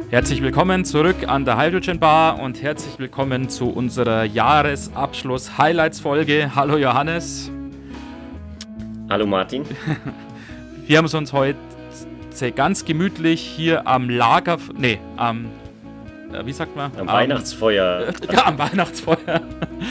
Herzlich willkommen zurück an der Hydrogen Bar und herzlich willkommen zu unserer Jahresabschluss-Highlights-Folge. Hallo Johannes. Hallo Martin. Wir haben es uns heute ganz gemütlich hier am Lager... wie sagt man? Am Weihnachtsfeuer. Ja, am Weihnachtsfeuer.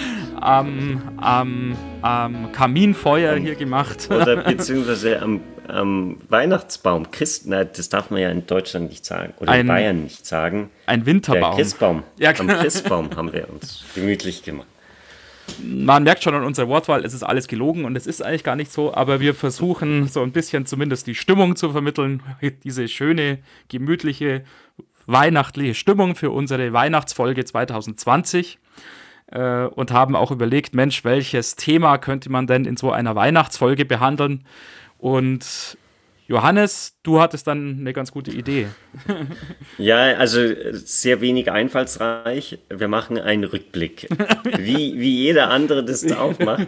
am Kaminfeuer hier gemacht. Oder beziehungsweise am Weihnachtsbaum. Nein, das darf man ja in Deutschland nicht sagen. Oder in Bayern nicht sagen. Ein Winterbaum. Der Christbaum. Ja, am Christbaum haben wir uns gemütlich gemacht. Man merkt schon an unserer Wortwahl, es ist alles gelogen und es ist eigentlich gar nicht so, aber wir versuchen so ein bisschen zumindest die Stimmung zu vermitteln, diese schöne, gemütliche, weihnachtliche Stimmung für unsere Weihnachtsfolge 2020 und haben auch überlegt, Mensch, welches Thema könnte man denn in so einer Weihnachtsfolge behandeln? Und Johannes, du hattest dann eine ganz gute Idee. Ja, also sehr wenig einfallsreich. Wir machen einen Rückblick, wie jeder andere das auch macht.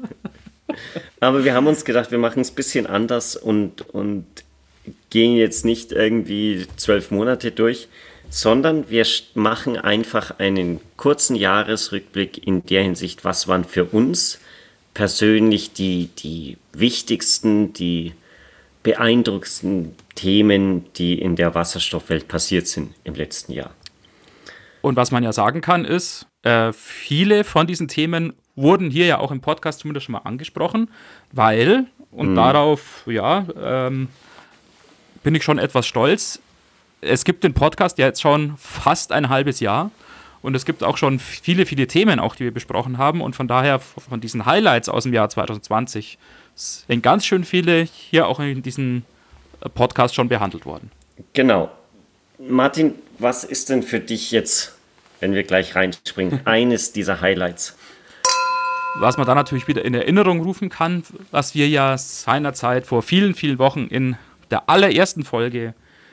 Aber wir haben uns gedacht, wir machen es ein bisschen anders und gehen jetzt nicht irgendwie 12 Monate durch, sondern wir machen einfach einen kurzen Jahresrückblick in der Hinsicht, was waren für uns persönlich die wichtigsten, die beeindruckendsten Themen, die in der Wasserstoffwelt passiert sind im letzten Jahr. Und was man ja sagen kann, ist, viele von diesen Themen wurden hier ja auch im Podcast zumindest schon mal angesprochen, weil, und darauf, bin ich schon etwas stolz, es gibt den Podcast ja jetzt schon fast ein halbes Jahr und es gibt auch schon viele, viele Themen, auch die wir besprochen haben und von daher von diesen Highlights aus dem Jahr 2020 sind ganz schön viele hier auch in diesem Podcast schon behandelt worden. Genau. Martin, was ist denn für dich jetzt, wenn wir gleich reinspringen, eines dieser Highlights? Was man dann natürlich wieder in Erinnerung rufen kann, was wir ja seinerzeit vor vielen, vielen Wochen in der allerersten Folge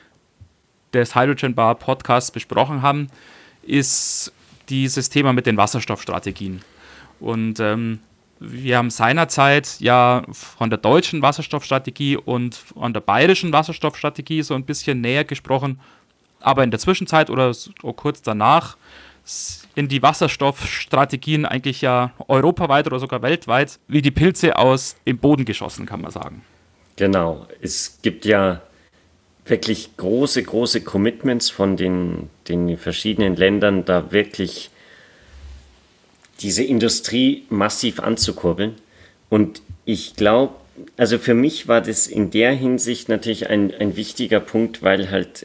des Hydrogen Bar Podcasts besprochen haben, ist dieses Thema mit den Wasserstoffstrategien. Und wir haben seinerzeit ja von der deutschen Wasserstoffstrategie und von der bayerischen Wasserstoffstrategie so ein bisschen näher gesprochen, aber in der Zwischenzeit oder so kurz danach sind die Wasserstoffstrategien eigentlich ja europaweit oder sogar weltweit wie die Pilze aus dem Boden geschossen, kann man sagen. Genau, es gibt ja wirklich große Commitments von den verschiedenen Ländern, da wirklich diese Industrie massiv anzukurbeln. Und ich glaube, also für mich war das in der Hinsicht natürlich ein wichtiger Punkt, weil halt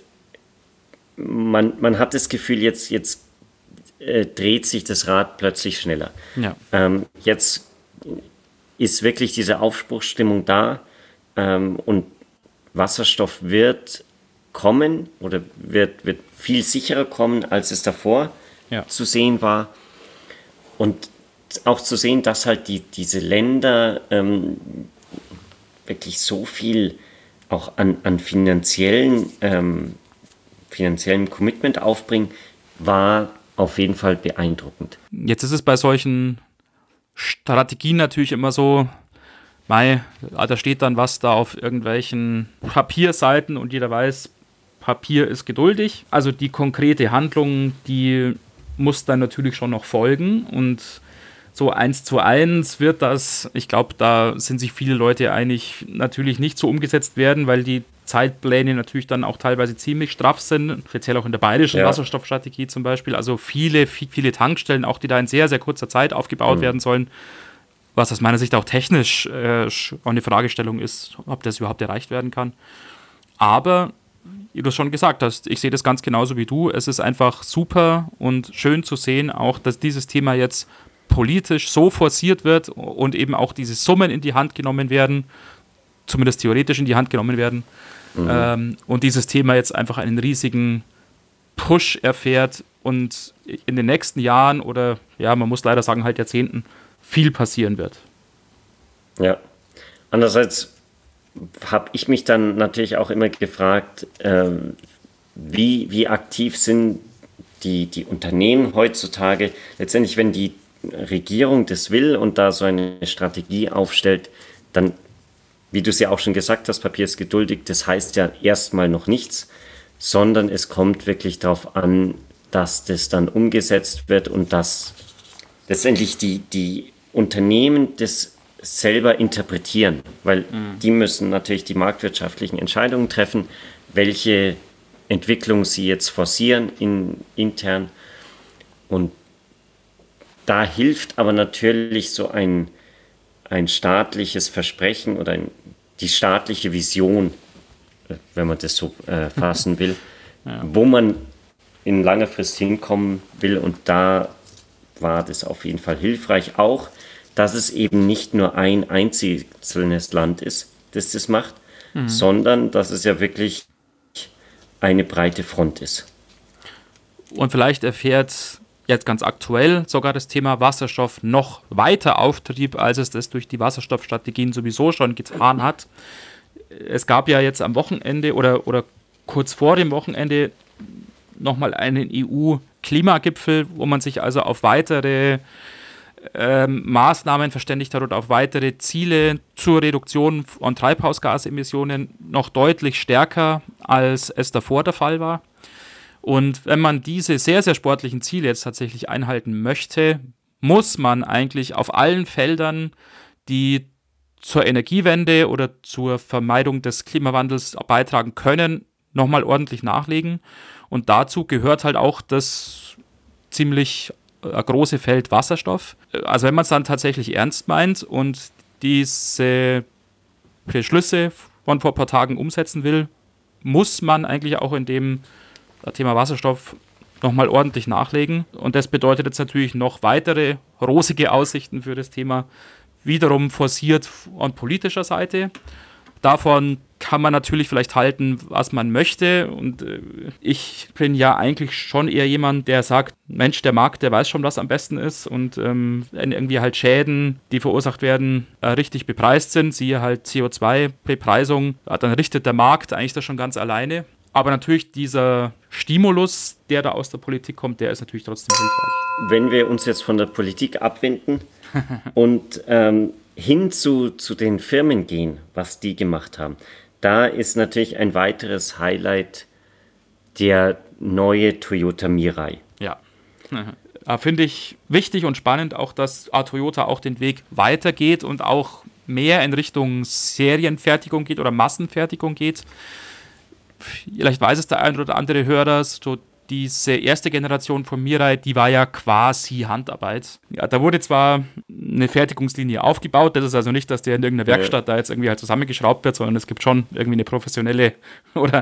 man hat das Gefühl, jetzt dreht sich das Rad plötzlich schneller. Ja. Jetzt ist wirklich diese Aufbruchsstimmung da und Wasserstoff wird kommen oder wird viel sicherer kommen, als es davor zu sehen war. Und auch zu sehen, dass halt diese Länder wirklich so viel auch an finanziellen Commitment aufbringen, war auf jeden Fall beeindruckend. Jetzt ist es bei solchen Strategien natürlich immer so, da steht dann was da auf irgendwelchen Papierseiten und jeder weiß, Papier ist geduldig. Also die konkrete Handlung, die muss dann natürlich schon noch folgen und so 1:1 wird das, ich glaube, da sind sich viele Leute einig, natürlich nicht so umgesetzt werden, weil die Zeitpläne natürlich dann auch teilweise ziemlich straff sind, speziell auch in der bayerischen Wasserstoffstrategie zum Beispiel. Also viele Tankstellen, auch die da in sehr, sehr kurzer Zeit aufgebaut werden sollen, was aus meiner Sicht auch technisch auch eine Fragestellung ist, ob das überhaupt erreicht werden kann. Aber wie du es schon gesagt hast, ich sehe das ganz genauso wie du. Es ist einfach super und schön zu sehen, auch dass dieses Thema jetzt politisch so forciert wird und eben auch diese Summen in die Hand genommen werden, zumindest theoretisch in die Hand genommen werden. Und dieses Thema jetzt einfach einen riesigen Push erfährt und in den nächsten Jahren oder ja, man muss leider sagen, halt Jahrzehnten viel passieren wird. Ja, andererseits habe ich mich dann natürlich auch immer gefragt, wie aktiv sind die Unternehmen heutzutage. Letztendlich, wenn die Regierung das will und da so eine Strategie aufstellt, dann, wie du es ja auch schon gesagt hast, Papier ist geduldig, das heißt ja erstmal noch nichts. sondern es kommt wirklich darauf an, dass das dann umgesetzt wird und dass letztendlich die Unternehmen das selber interpretieren, weil die müssen natürlich die marktwirtschaftlichen Entscheidungen treffen, welche Entwicklung sie jetzt forcieren intern. Und da hilft aber natürlich so ein staatliches Versprechen oder die staatliche Vision, wenn man das so fassen will, wo man in langer Frist hinkommen will. Und da war das auf jeden Fall hilfreich. Auch, dass es eben nicht nur ein einzelnes Land ist, das das macht, sondern dass es ja wirklich eine breite Front ist. Und vielleicht erfährt jetzt ganz aktuell sogar das Thema Wasserstoff noch weiter Auftrieb, als es das durch die Wasserstoffstrategien sowieso schon getan hat. Es gab ja jetzt am Wochenende oder kurz vor dem Wochenende nochmal einen EU-Klimagipfel, wo man sich also auf weitere Maßnahmen verständigt hat und auf weitere Ziele zur Reduktion von Treibhausgasemissionen noch deutlich stärker, als es davor der Fall war. Und wenn man diese sehr, sehr sportlichen Ziele jetzt tatsächlich einhalten möchte, muss man eigentlich auf allen Feldern, die zur Energiewende oder zur Vermeidung des Klimawandels beitragen können, nochmal ordentlich nachlegen. Und dazu gehört halt auch das ziemlich große Feld Wasserstoff. Also wenn man es dann tatsächlich ernst meint und diese Beschlüsse von vor ein paar Tagen umsetzen will, muss man eigentlich auch in dem Thema Wasserstoff nochmal ordentlich nachlegen. Und das bedeutet jetzt natürlich noch weitere rosige Aussichten für das Thema, wiederum forciert von politischer Seite. Davon kann man natürlich vielleicht halten, was man möchte. Und ich bin ja eigentlich schon eher jemand, der sagt, Mensch, der Markt, der weiß schon, was am besten ist. Und wenn irgendwie halt Schäden, die verursacht werden, richtig bepreist sind, siehe halt CO2-Bepreisung, dann richtet der Markt eigentlich das schon ganz alleine. Aber natürlich dieser Stimulus, der da aus der Politik kommt, der ist natürlich trotzdem hilfreich. Wenn wir uns jetzt von der Politik abwenden und hin zu den Firmen gehen, was die gemacht haben, da ist natürlich ein weiteres Highlight der neue Toyota Mirai. Ja, finde ich wichtig und spannend auch, dass Toyota auch den Weg weitergeht und auch mehr in Richtung Serienfertigung geht oder Massenfertigung geht. Vielleicht weiß es der ein oder andere Hörer, so diese erste Generation von Mirai, die war ja quasi Handarbeit. Ja, da wurde zwar eine Fertigungslinie aufgebaut, das ist also nicht, dass der in irgendeiner Werkstatt da jetzt irgendwie halt zusammengeschraubt wird, sondern es gibt schon irgendwie eine professionelle oder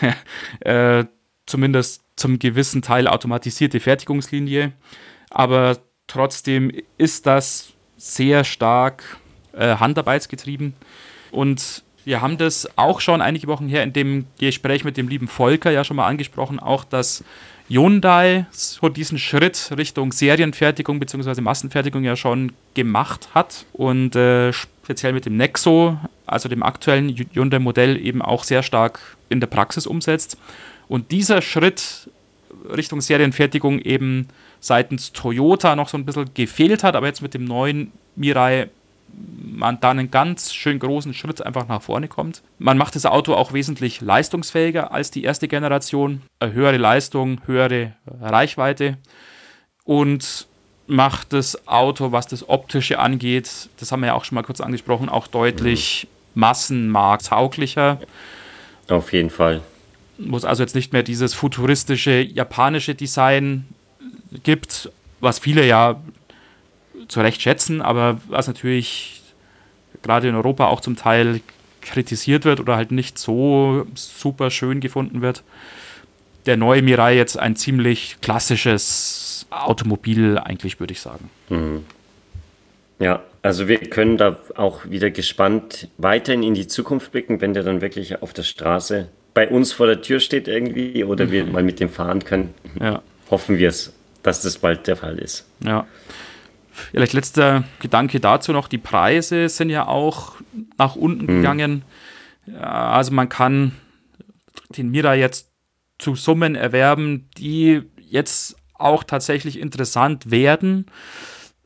zumindest zum gewissen Teil automatisierte Fertigungslinie. Aber trotzdem ist das sehr stark handarbeitsgetrieben. Und wir haben das auch schon einige Wochen her in dem Gespräch mit dem lieben Volker ja schon mal angesprochen, auch dass Hyundai so diesen Schritt Richtung Serienfertigung bzw. Massenfertigung ja schon gemacht hat und speziell mit dem Nexo, also dem aktuellen Hyundai-Modell, eben auch sehr stark in der Praxis umsetzt. Und dieser Schritt Richtung Serienfertigung eben seitens Toyota noch so ein bisschen gefehlt hat, aber jetzt mit dem neuen Mirai man da einen ganz schön großen Schritt einfach nach vorne kommt. Man macht das Auto auch wesentlich leistungsfähiger als die erste Generation. Eine höhere Leistung, höhere Reichweite und macht das Auto, was das Optische angeht, das haben wir ja auch schon mal kurz angesprochen, auch deutlich massenmarkttauglicher. Auf jeden Fall. Wo es also jetzt nicht mehr dieses futuristische japanische Design gibt, was viele ja zu Recht schätzen, aber was natürlich gerade in Europa auch zum Teil kritisiert wird oder halt nicht so super schön gefunden wird. Der neue Mirai jetzt ein ziemlich klassisches Automobil eigentlich, würde ich sagen. Mhm. Ja, also wir können da auch wieder gespannt weiterhin in die Zukunft blicken, wenn der dann wirklich auf der Straße bei uns vor der Tür steht irgendwie oder wir mal mit dem fahren können. Ja. Hoffen wir es, dass das bald der Fall ist. Ja. Vielleicht letzter Gedanke dazu noch, die Preise sind ja auch nach unten gegangen. Ja, also man kann den Mirai jetzt zu Summen erwerben, die jetzt auch tatsächlich interessant werden.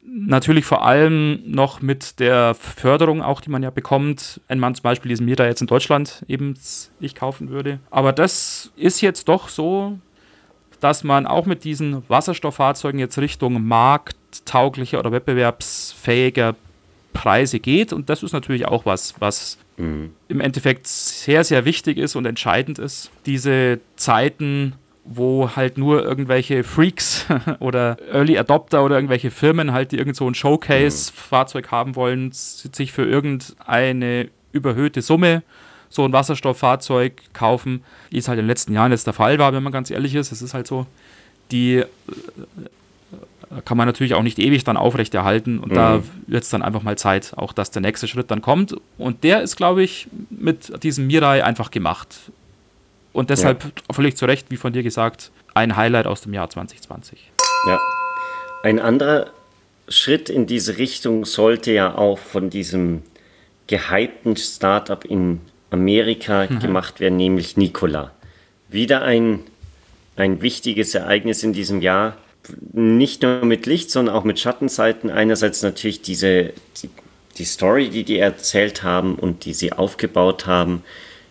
natürlich vor allem noch mit der Förderung auch, die man ja bekommt, wenn man zum Beispiel diesen Mirai jetzt in Deutschland eben ich kaufen würde. Aber das ist jetzt doch so, dass man auch mit diesen Wasserstofffahrzeugen jetzt Richtung markttauglicher oder wettbewerbsfähiger Preise geht. Und das ist natürlich auch was im Endeffekt sehr, sehr wichtig ist und entscheidend ist. Diese Zeiten, wo halt nur irgendwelche Freaks oder Early Adopter oder irgendwelche Firmen halt, die irgend so ein Showcase-Fahrzeug haben wollen, sich für irgendeine überhöhte Summe so ein Wasserstofffahrzeug kaufen, wie es halt in den letzten Jahren jetzt der Fall war, wenn man ganz ehrlich ist. Es ist halt so, die kann man natürlich auch nicht ewig dann aufrechterhalten und da wird es dann einfach mal Zeit, auch dass der nächste Schritt dann kommt. Und der ist, glaube ich, mit diesem Mirai einfach gemacht. Und deshalb völlig zu Recht, wie von dir gesagt, ein Highlight aus dem Jahr 2020. Ja. Ein anderer Schritt in diese Richtung sollte ja auch von diesem gehypten Startup in Amerika gemacht werden, nämlich Nikola. Wieder ein wichtiges Ereignis in diesem Jahr. Nicht nur mit Licht, sondern auch mit Schattenseiten. Einerseits natürlich die Story, die erzählt haben und die sie aufgebaut haben.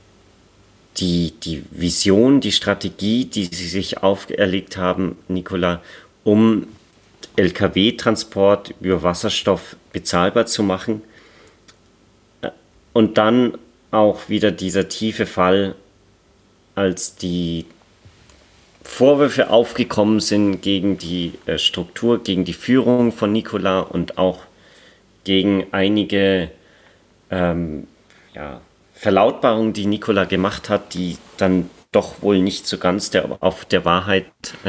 Die Vision, die Strategie, die sie sich auferlegt haben, Nikola, um Lkw-Transport über Wasserstoff bezahlbar zu machen. Und dann auch wieder dieser tiefe Fall, als die Vorwürfe aufgekommen sind gegen die Struktur, gegen die Führung von Nikola und auch gegen einige Verlautbarungen, die Nikola gemacht hat, die dann doch wohl nicht so ganz sich auf die Wahrheit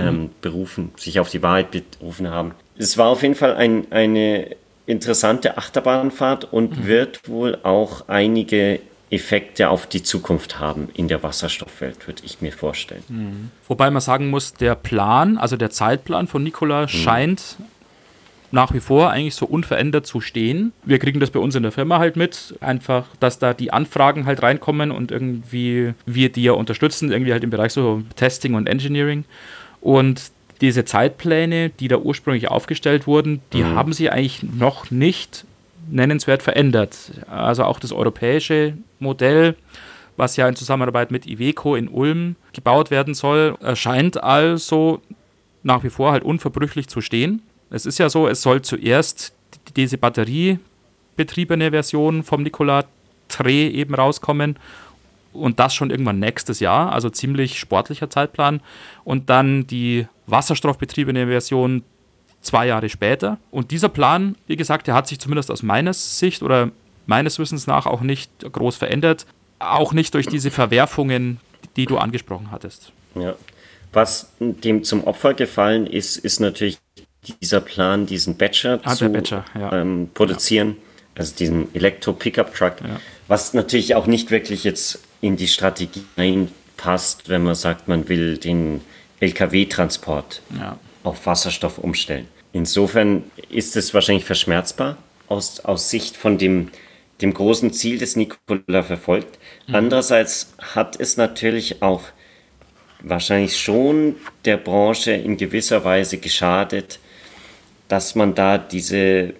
berufen haben. Es war auf jeden Fall eine interessante Achterbahnfahrt und wird wohl auch einige Effekte auf die Zukunft haben in der Wasserstoffwelt, würde ich mir vorstellen. Wobei man sagen muss, der Plan, also der Zeitplan von Nikola scheint nach wie vor eigentlich so unverändert zu stehen. Wir kriegen das bei uns in der Firma halt mit, einfach, dass da die Anfragen halt reinkommen und irgendwie wir die ja unterstützen, irgendwie halt im Bereich so Testing und Engineering. Und diese Zeitpläne, die da ursprünglich aufgestellt wurden, die haben sich eigentlich noch nicht nennenswert verändert. Also auch das europäische Modell, was ja in Zusammenarbeit mit Iveco in Ulm gebaut werden soll, scheint also nach wie vor halt unverbrüchlich zu stehen. Es ist ja so, es soll zuerst diese batteriebetriebene Version vom Nikola Tre eben rauskommen und das schon irgendwann nächstes Jahr, also ziemlich sportlicher Zeitplan, und dann die wasserstoffbetriebene Version 2 Jahre später. Und dieser Plan, wie gesagt, der hat sich zumindest aus meiner Sicht oder meines Wissens nach auch nicht groß verändert, auch nicht durch diese Verwerfungen, die du angesprochen hattest. Ja. Was dem zum Opfer gefallen ist, ist natürlich dieser Plan, diesen Badger zu produzieren, also diesen Elektro-Pickup-Truck, was natürlich auch nicht wirklich jetzt in die Strategie reinpasst, wenn man sagt, man will den Lkw-Transport auf Wasserstoff umstellen. Insofern ist es wahrscheinlich verschmerzbar aus Sicht von dem großen Ziel, das Nikola verfolgt. Andererseits hat es natürlich auch wahrscheinlich schon der Branche in gewisser Weise geschadet, dass man da diese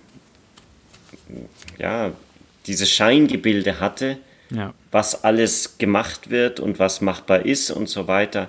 Scheingebilde hatte, was alles gemacht wird und was machbar ist und so weiter.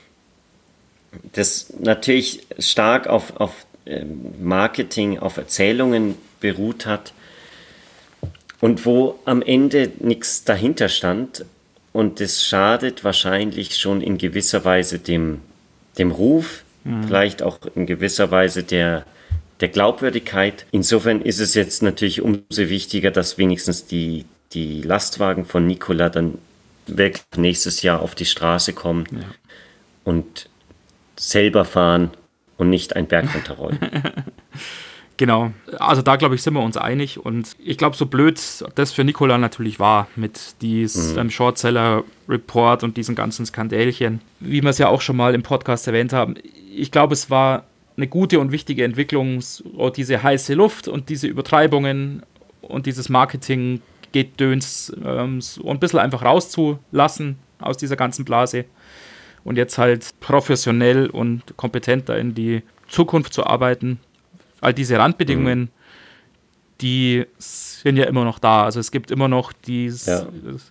Das natürlich stark auf Marketing, auf Erzählungen beruht hat und wo am Ende nichts dahinter stand. Und das schadet wahrscheinlich schon in gewisser Weise dem Ruf, vielleicht auch in gewisser Weise der Glaubwürdigkeit. Insofern ist es jetzt natürlich umso wichtiger, dass wenigstens die Lastwagen von Nikola dann wirklich nächstes Jahr auf die Straße kommen und selber fahren und nicht einen Berg runterrollen. Genau, also da glaube ich, sind wir uns einig, und ich glaube, so blöd das für Nikola natürlich war mit diesem Shortseller-Report und diesen ganzen Skandälchen, wie wir es ja auch schon mal im Podcast erwähnt haben, ich glaube, es war eine gute und wichtige Entwicklung, so diese heiße Luft und diese Übertreibungen und dieses Marketing-Gedöns so ein bisschen einfach rauszulassen aus dieser ganzen Blase und jetzt halt professionell und kompetent da in die Zukunft zu arbeiten. all diese Randbedingungen, die sind ja immer noch da. Also es gibt immer noch diese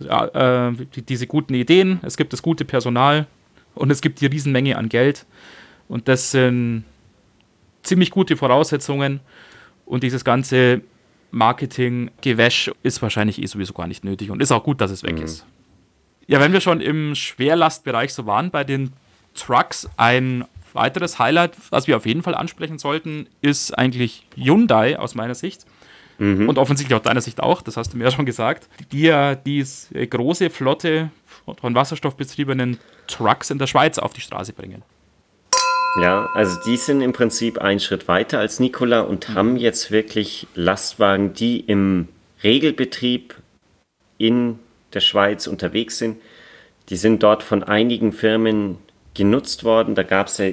guten Ideen, es gibt das gute Personal und es gibt die Riesenmenge an Geld. Und das sind ziemlich gute Voraussetzungen. Und dieses ganze Marketing-Gewäsch ist wahrscheinlich sowieso gar nicht nötig. Und ist auch gut, dass es weg ist. Ja, wenn wir schon im Schwerlastbereich so waren, bei den Trucks, ein weiteres Highlight, was wir auf jeden Fall ansprechen sollten, ist eigentlich Hyundai aus meiner Sicht. Und offensichtlich aus deiner Sicht auch, das hast du mir ja schon gesagt, die ja diese große Flotte von wasserstoffbetriebenen Trucks in der Schweiz auf die Straße bringen. Ja, also die sind im Prinzip einen Schritt weiter als Nikola und haben jetzt wirklich Lastwagen, die im Regelbetrieb in der Schweiz unterwegs sind. Die sind dort von einigen Firmen genutzt worden. Da gab es ja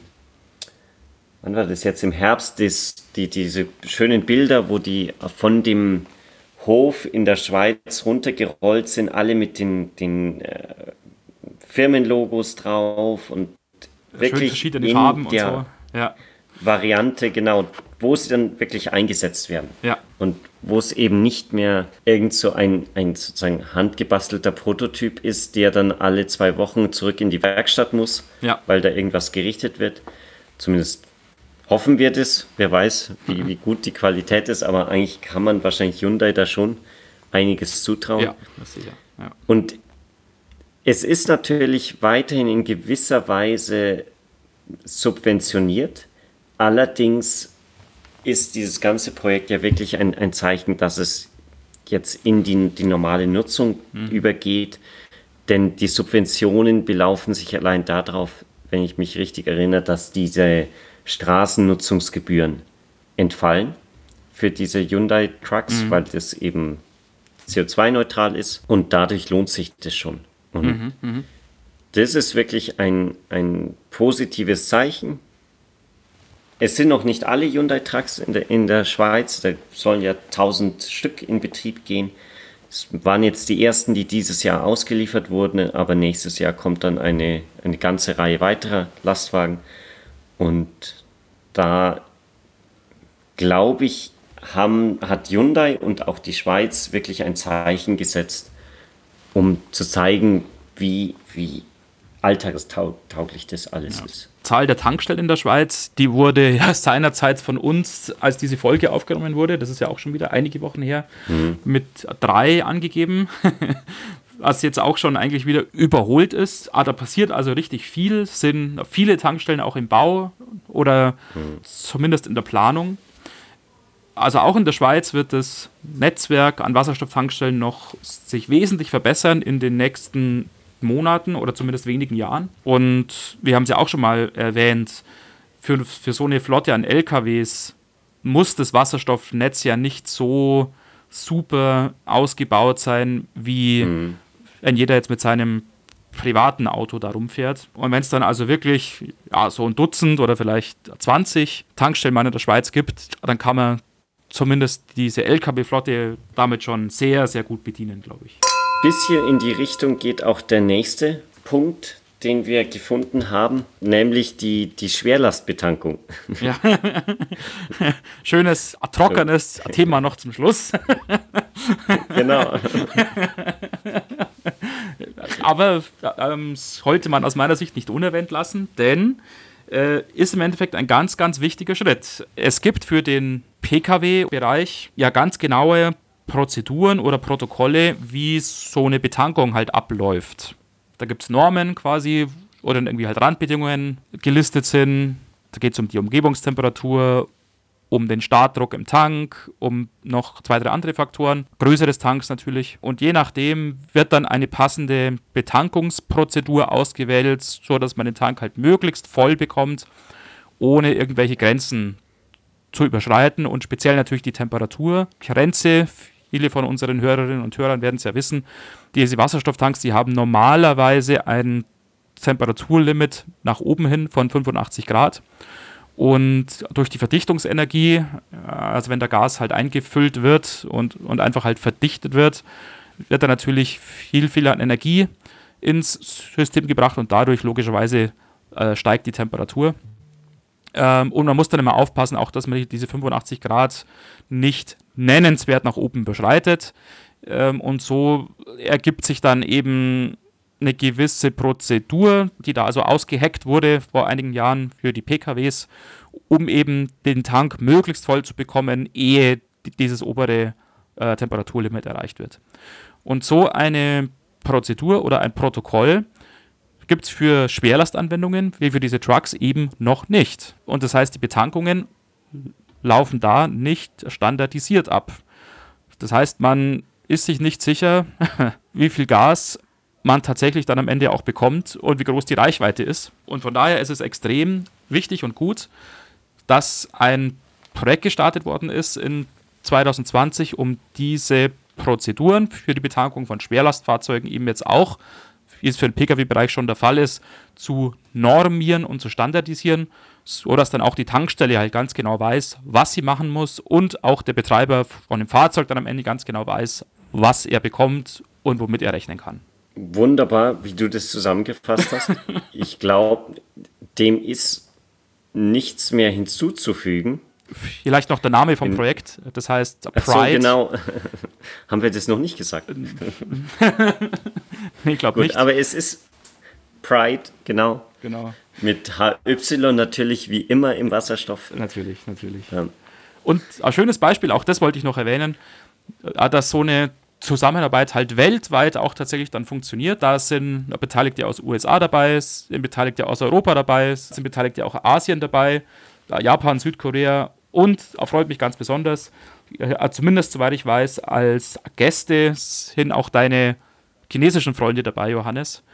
wann war das jetzt, im Herbst, diese schönen Bilder, wo die von dem Hof in der Schweiz runtergerollt sind, alle mit den Firmenlogos drauf und wirklich verschiedene Farben und so. Ja. Variante, genau, wo sie dann wirklich eingesetzt werden. Ja. Und wo es eben nicht mehr irgend so ein sozusagen handgebastelter Prototyp ist, der dann alle 2 Wochen zurück in die Werkstatt muss, weil da irgendwas gerichtet wird. Zumindest hoffen wir das. Wer weiß, wie gut die Qualität ist, aber eigentlich kann man wahrscheinlich Hyundai da schon einiges zutrauen. Ja, das sicher. Ja. Und es ist natürlich weiterhin in gewisser Weise subventioniert. Allerdings ist dieses ganze Projekt ja wirklich ein Zeichen, dass es jetzt in die normale Nutzung übergeht. Denn die Subventionen belaufen sich allein darauf, wenn ich mich richtig erinnere, dass diese Straßennutzungsgebühren entfallen für diese Hyundai-Trucks, weil das eben CO2-neutral ist. Und dadurch lohnt sich das schon. Und das ist wirklich ein positives Zeichen. Es sind noch nicht alle Hyundai-Trucks in der Schweiz, da sollen ja 1000 Stück in Betrieb gehen. Es waren jetzt die ersten, die dieses Jahr ausgeliefert wurden, aber nächstes Jahr kommt dann eine ganze Reihe weiterer Lastwagen. Und da, glaube ich, hat Hyundai und auch die Schweiz wirklich ein Zeichen gesetzt, um zu zeigen, wie alltagstauglich das alles ist. Zahl der Tankstellen in der Schweiz, die wurde ja seinerzeit von uns, als diese Folge aufgenommen wurde, das ist ja auch schon wieder einige Wochen her, mit 3 angegeben, was jetzt auch schon eigentlich wieder überholt ist. Da passiert also richtig viel, sind viele Tankstellen auch im Bau oder zumindest in der Planung. Also auch in der Schweiz wird das Netzwerk an Wasserstofftankstellen noch sich wesentlich verbessern in den nächsten Monaten oder zumindest wenigen Jahren. Und wir haben es ja auch schon mal erwähnt, für so eine Flotte an LKWs muss das Wasserstoffnetz ja nicht so super ausgebaut sein, wie wenn jeder jetzt mit seinem privaten Auto da rumfährt. Und wenn es dann also wirklich so ein Dutzend oder vielleicht 20 Tankstellen in der Schweiz gibt, dann kann man zumindest diese LKW-Flotte damit schon sehr, sehr gut bedienen, glaube ich. Bisschen in die Richtung geht auch der nächste Punkt, den wir gefunden haben, nämlich die Schwerlastbetankung. Ja. Schönes, trockenes Thema noch zum Schluss. Genau. Aber sollte man aus meiner Sicht nicht unerwähnt lassen, denn ist im Endeffekt ein ganz, ganz wichtiger Schritt. Es gibt für den Pkw-Bereich ja ganz genaue Prozeduren oder Protokolle, wie so eine Betankung halt abläuft. Da gibt es Normen quasi oder irgendwie halt Randbedingungen gelistet sind. Da geht es um die Umgebungstemperatur, um den Startdruck im Tank, um noch 2, 3 andere Faktoren, Größe des Tanks natürlich. Und je nachdem wird dann eine passende Betankungsprozedur ausgewählt, sodass man den Tank halt möglichst voll bekommt, ohne irgendwelche Grenzen zu überschreiten und speziell natürlich die Temperaturgrenze. Viele von unseren Hörerinnen und Hörern werden es ja wissen, diese Wasserstofftanks, die haben normalerweise ein Temperaturlimit nach oben hin von 85 Grad. Und durch die Verdichtungsenergie, also wenn der Gas halt eingefüllt wird und einfach halt verdichtet wird da natürlich viel an Energie ins System gebracht und dadurch logischerweise steigt die Temperatur. Und man muss dann immer aufpassen, auch dass man diese 85 Grad nicht nennenswert nach oben überschreitet. Und so ergibt sich dann eben eine gewisse Prozedur, die da also ausgeheckt wurde vor einigen Jahren für die PKWs, um eben den Tank möglichst voll zu bekommen, ehe dieses obere Temperaturlimit erreicht wird. Und so eine Prozedur oder ein Protokoll gibt es für Schwerlastanwendungen wie für diese Trucks eben noch nicht. Und das heißt, die Betankungen laufen da nicht standardisiert ab. Das heißt, man ist sich nicht sicher, wie viel Gas man tatsächlich dann am Ende auch bekommt und wie groß die Reichweite ist. Und von daher ist es extrem wichtig und gut, dass ein Projekt gestartet worden ist in 2020, um diese Prozeduren für die Betankung von Schwerlastfahrzeugen eben jetzt auch, wie es für den Pkw-Bereich schon der Fall ist, zu normieren und zu standardisieren, sodass dann auch die Tankstelle halt ganz genau weiß, was sie machen muss und auch der Betreiber von dem Fahrzeug dann am Ende ganz genau weiß, was er bekommt und womit er rechnen kann. Wunderbar, wie du das zusammengefasst hast. Ich glaube, dem ist nichts mehr hinzuzufügen. Vielleicht noch der Name vom Projekt, das heißt Pride. Ach so, genau. Haben wir das noch nicht gesagt? Ich glaube nicht. Aber es ist Pride, genau. Genau. Mit HY natürlich wie immer im Wasserstoff. Natürlich. Ja. Und ein schönes Beispiel, auch das wollte ich noch erwähnen, dass so eine Zusammenarbeit halt weltweit auch tatsächlich dann funktioniert. Da sind Beteiligte aus USA dabei, sind Beteiligte aus Europa dabei, sind Beteiligte auch Asien dabei, Japan, Südkorea und, freut mich ganz besonders, zumindest soweit ich weiß, als Gäste sind auch deine chinesischen Freunde dabei, Johannes.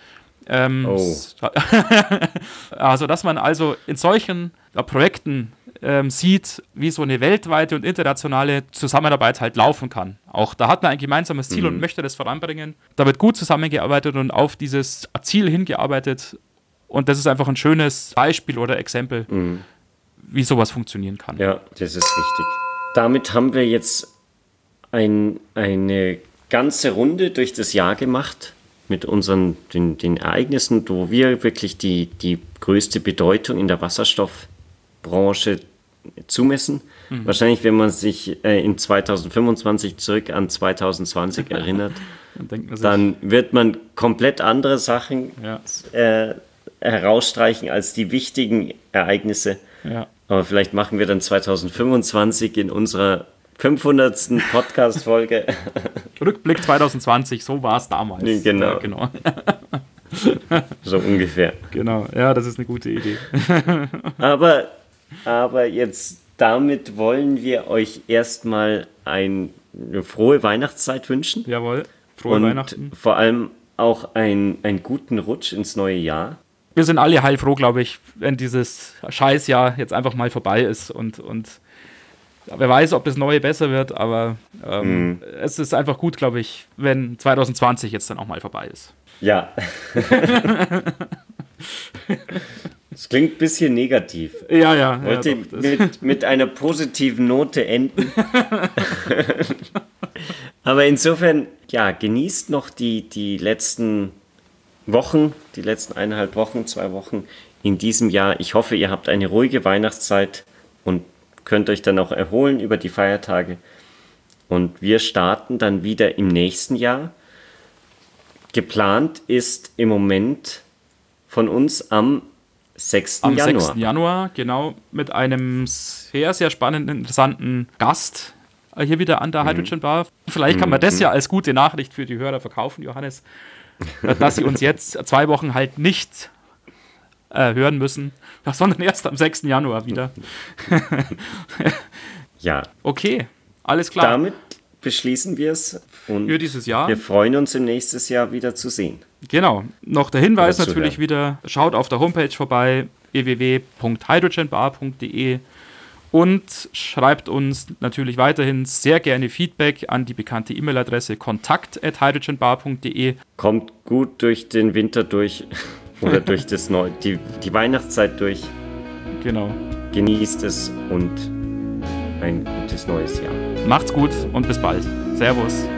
Also, dass man also in solchen Projekten sieht, wie so eine weltweite und internationale Zusammenarbeit halt laufen kann. Auch da hat man ein gemeinsames Ziel und möchte das voranbringen. Da wird gut zusammengearbeitet und auf dieses Ziel hingearbeitet. Und das ist einfach ein schönes Beispiel oder Exempel, wie sowas funktionieren kann. Ja, das ist richtig. Damit haben wir jetzt eine ganze Runde durch das Jahr gemacht mit den Ereignissen, wo wir wirklich die größte Bedeutung in der Wasserstoffbranche zumessen. Wahrscheinlich, wenn man sich in 2025 zurück an 2020 erinnert, dann wird man komplett andere Sachen herausstreichen als die wichtigen Ereignisse. Ja. Aber vielleicht machen wir dann 2025 in unserer 500. Podcast-Folge. Rückblick 2020, so war es damals. Genau. Ja, genau. So ungefähr. Genau, ja, das ist eine gute Idee. Aber jetzt damit wollen wir euch erstmal eine frohe Weihnachtszeit wünschen. Jawohl, frohe Weihnachten. Vor allem auch einen guten Rutsch ins neue Jahr. Wir sind alle heilfroh, glaube ich, wenn dieses Scheißjahr jetzt einfach mal vorbei ist und wer weiß, ob das neue besser wird, aber es ist einfach gut, glaube ich, wenn 2020 jetzt dann auch mal vorbei ist. Ja. Das klingt ein bisschen negativ. Ja. Wollte mit einer positiven Note enden. Aber insofern, ja, genießt noch die letzten Wochen, die letzten 1,5 Wochen, 2 Wochen in diesem Jahr. Ich hoffe, ihr habt eine ruhige Weihnachtszeit und könnt euch dann auch erholen über die Feiertage. Und wir starten dann wieder im nächsten Jahr. Geplant ist im Moment von uns am 6. Januar. Am 6. Januar, genau, mit einem sehr, sehr spannenden, interessanten Gast hier wieder an der Hydrogen Bar. Vielleicht kann man das ja als gute Nachricht für die Hörer verkaufen, Johannes, dass sie uns jetzt 2 Wochen halt nicht hören müssen, sondern erst am 6. Januar wieder. Ja. Okay, alles klar. Damit beschließen wir es und für dieses Jahr. Wir freuen uns, im nächsten Jahr wieder zu sehen. Genau. Noch der Hinweis natürlich wieder, schaut auf der Homepage vorbei, www.hydrogenbar.de und schreibt uns natürlich weiterhin sehr gerne Feedback an die bekannte E-Mail-Adresse kontakt@hydrogenbar.de. Kommt gut durch den Winter durch oder durch die Weihnachtszeit durch. Genau. Genießt es und ein gutes neues Jahr. Macht's gut und bis bald. Servus.